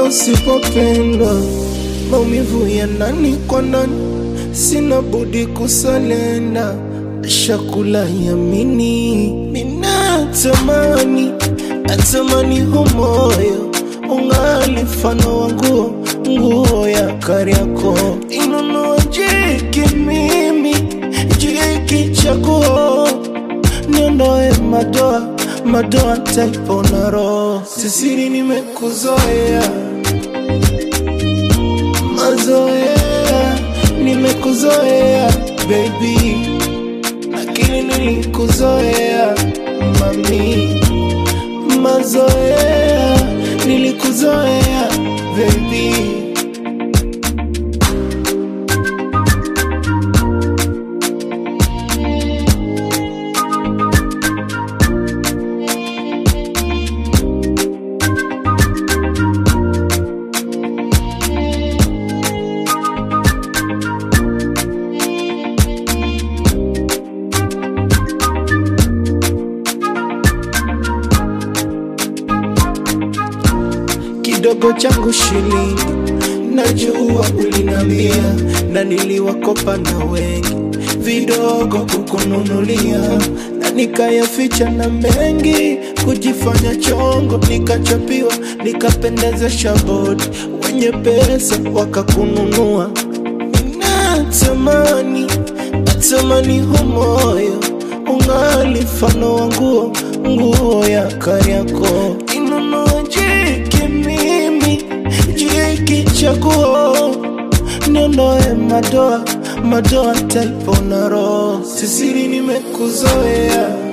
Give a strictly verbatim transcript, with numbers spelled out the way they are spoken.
usipopendwa, maumivu ya nani kwa nani, sina budi kusalenda. Shakula yamini, minatamani, natamani humoyo ungali mfano wa nguo, nguo ya Kariakoo. Inunua jiki mimi, jiki chaguo, niondoe madoa, madoa taipona roho. Sisiri nimekuzoea, mazoea, nimekuzoea baby, lakini nilikuzoea mami. Mazoea, nilikuzoea baby. Kidogo changu shilingi, najua ulinambia, na niliwakopa na wengi vidogo kukununulia, na nikayaficha na mengi kujifanya chongo. Nikachapiwa, nikapendeza shabodi, wenye pesa wakakununua. Natamani, natamani humoyo ungali mfano wa nguo, nguo ya Kariakoo. Inunua jiki mimi, jiki chaguo, niondoe madoa, madoa taipona roho. Sisiri nimekuzoea,